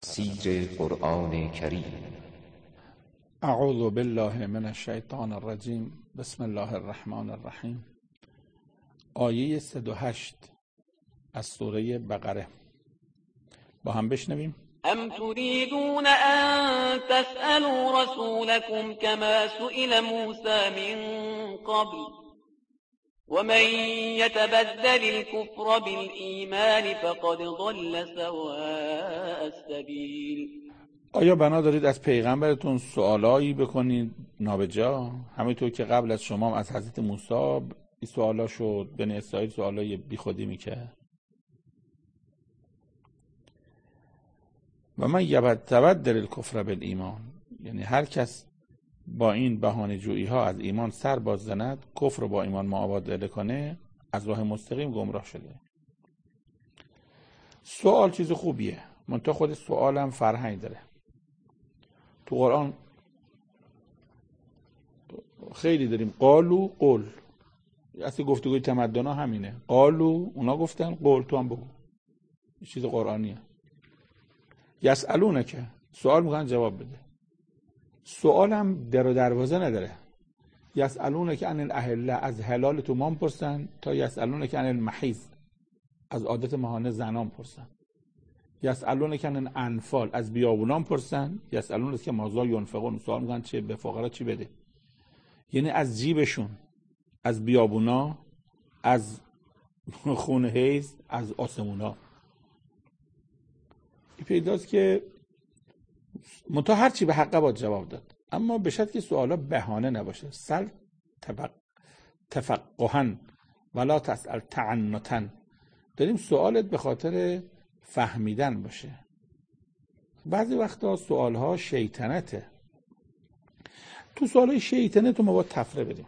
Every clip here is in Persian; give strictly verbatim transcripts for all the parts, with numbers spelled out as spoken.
تفسیر قرآن کریم. اعوذ بالله من الشیطان الرجیم. بسم الله الرحمن الرحیم. آیه صد و هشت از سوره بقره با هم بشنویم. ام تريدون ان تسألوا رسولكم كما سئل موسى من قبل ومن يتبدل الكفر بالإيمان فقد ضل سواء السبيل. آیا بنا دارید از پیغمبرتون سوالایی بکنید نابجا، همینطور که قبل از شما از حضرت موسی این سوالا شد؟ بنی اسرائیل سوالای بیخودی میکرد. و من یتبدل الکفر بالایمان، یعنی هر کس با این بهانه جویی ها از ایمان سر باز زند، کفر رو با ایمان معادله کنه، از راه مستقیم گمراه شده. سوال چیز خوبیه، منتها خود سوال هم فرهنگ داره. تو قرآن خیلی داریم قالو قول، اصلی گفتگوی تمدن ها همینه، قالو اونا گفتن، قول تو هم بگو. چیز قرآنیه. یسألونه که سوال میکنن جواب بده. سوال هم در و دروازه نداره. یسألونه که عن الاهله، از حلال تو ما پرسن، تا یسألونه که عن المحیض، از عادت ماهانه زنان پرسن. یسألونه که عن الانفال، از بیابونان پرسن. یسألونه که ماذا ینفقون، سوال میکنن چه به فقرا چی بده. یعنی از جیبشون، از بیابونا، از خون حیض، از آسمونا. این پیداست که منتها هر چی به حقه باید جواب داد، اما به شرطی که سوالا بهانه نباشه. سل تفقهن ولا تسأل تعنتا. داریم سوالت به خاطر فهمیدن باشه. بعضی وقتا سوالها شیطنته. تو سوالای شیطنه تو ما باید تفره بدیم.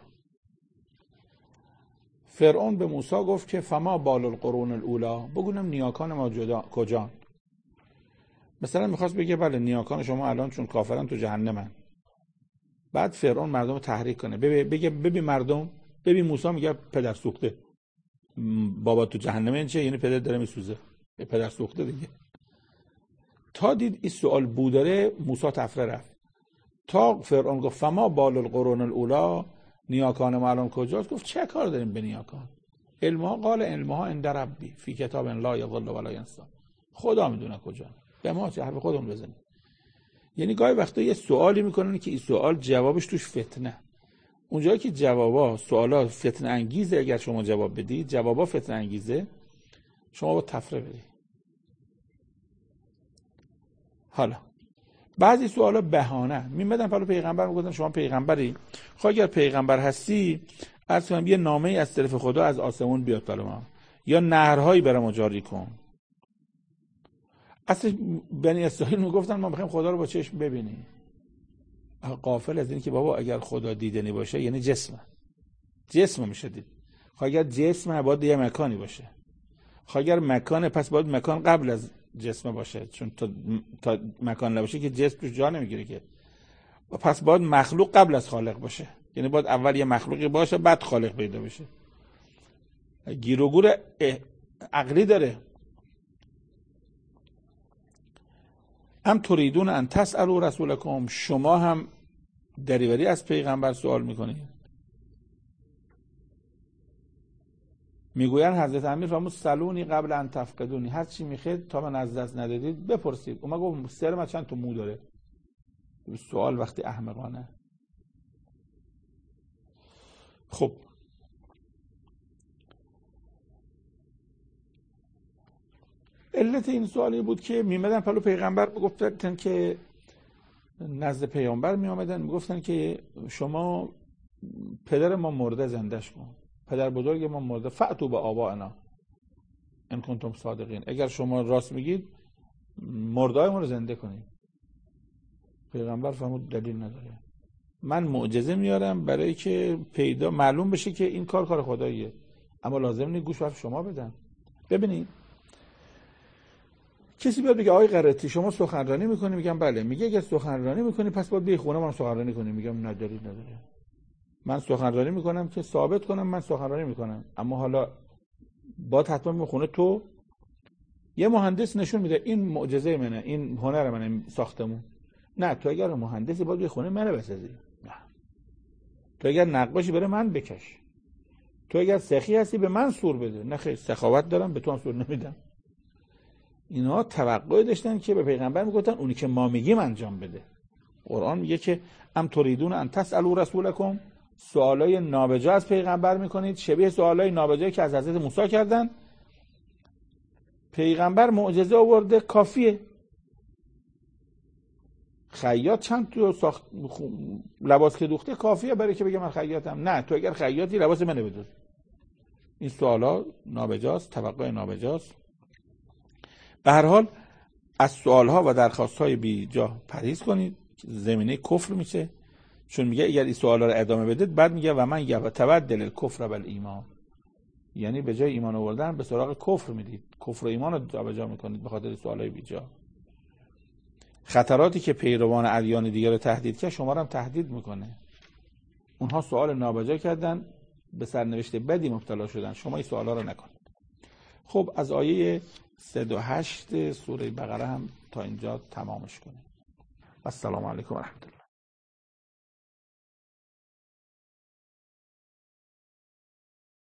فرعون به موسی گفت که فما بال القرون الاولا، بگونم نیاکان ما کجان؟ مثلا میخواست بگه بله نیاکان شما الان چون کافرن تو جهنمن. بعد فرعون مردم رو تحریک کنه، بگه ببین مردم، ببین موسی میگه پدر سوخته، بابا تو جهنمه. این چه؟ یعنی پدر داره میسوزه، پدر سوخته دیگه. تا دید این سوال بوداره، موسی تفره رفت. تا فرعون گفت فما بال القرون الاولا، نیاکان ما الان کجاست؟ گفت چه کار داریم به نیاکان؟ علمها قال علمها عند ربی فی کتاب لا یضل ولا ینسی. خدا میدونه کجا، به ما چه حرف خودمون بزنیم. یعنی گاهی وقتا یه سوالی میکنن که این سوال جوابش توش فتنه. اونجایی که جوابا سوالا فتنه انگیزه، اگر شما جواب بدید جوابا فتنه انگیزه، شما با تفره بدید. حالا بعضی سوالا بهانه میمدن پلو پیغمبر، میگفتن شما پیغمبری، خب اگر پیغمبر هستی از کنم یه نامه ای از طرف خدا از آسمون بیاد پلو ما، یا نهرهایی برام جاری کن. اصلا بنی اسرائیل میگفتن ما میخوایم خدا رو با چشم ببینیم، غافل از این که بابا اگر خدا دیدنی باشه یعنی جسمه، جسم میشه دید. خب اگر جسمه باید یه مکانی باشه. خب اگر مکانه پس باید مکان قبل از جسم باشه، چون تا, تا مکان نباشه که جسم توش جا نمیگیره که. پس باید مخلوق قبل از خالق باشه، یعنی باید اول یه مخلوقی باشه بعد خالق پیدا بشه. گیر و گور عقلی داره. ام تریدون ان تسألوا رسولکم، شما هم دریوری از پیغمبر سوال میکنید. میگوین حضرت امیر فرمود سلونی قبل ان تفقدونی، هر چی میخواید تا من از دست ندادید بپرسید. اونا گفت سر من چند تا مو داره. سوال وقتی احمقانه. خب علت این سوالی بود که میمدن پلو پیغمبر میگفتن که نزد پیغمبر میامدن میگفتن که شما پدر ما مرده زندش کن، پدر بزرگ ما مرده، فأتوا به آبائنا ان کنتم صادقین، اگر شما راست میگید مردای ما رو زنده کنید. پیغمبر فرمود دلیل نداره، من معجزه میارم برای که پیدا معلوم بشه که این کار کار خداییه، اما لازم نیست گوش حرف شما بدن. ببینید کسی بیاد بگه آقای قرتی شما سخنرانی میکنی، میگم بله. میگه اگر سخنرانی میکنی پس باید بیای خونه من سخنرانی کنی. میگم نداری نداره، من سخنرانی میکنم که ثابت کنم من سخنرانی میکنم، اما حالا باید حتما به خونه تو یه مهندس نشون میده این معجزه منه، این هنر منه، ساختمون. نه، تو اگر مهندسی باید یه خونه منه بسازی. نه، تو اگر نقاشی بره من بکش. تو اگر سخی هستی به من سور بده. نه خیر، سخاوت دارم به تو هم سور نمیدم. اینا توقع داشتن که به پیغمبر میگفتن اونی که ما میگیم انجام بده. قرآن میگه که ام تریدون ان تسالوا رسولکم، سوالای نابجا از پیغمبر میکنید، شبیه سوالای نابجایی که از حضرت موسی کردن. پیغمبر معجزه آورده، کافیه. خیاط چند تو ساخت لباس که دوخته کافیه برای که بگه من خیاطم. نه، تو اگر خیاطی لباس منو بدوز. این سوالا نابجاست، توقع نابجاست. به هر حال از سوالها و درخواستهای بی جا پرهیز کنید، زمینه کفر میشه. چون میگه اگر این سوالا رو ادامه بدید، بعد میگه و من یتبدل الکفر بالایمان، یعنی به جای ایمان آوردن به سراغ کفر میدید، کفر و ایمان رو جابجا میکنید به خاطر سوالای بی جا. خطراتی که پیروان ادیان دیگر رو تهدید کرد شما رو هم تهدید میکنه. اونها سوال نابجا کردن، به سرنوشت بدی مبتلا شدن، شما این سوالا رو نکنید. خب از آیه صد و هشت سوره بقره هم تا اینجا تمامش کنیم. السلام علیکم و رحمت الله.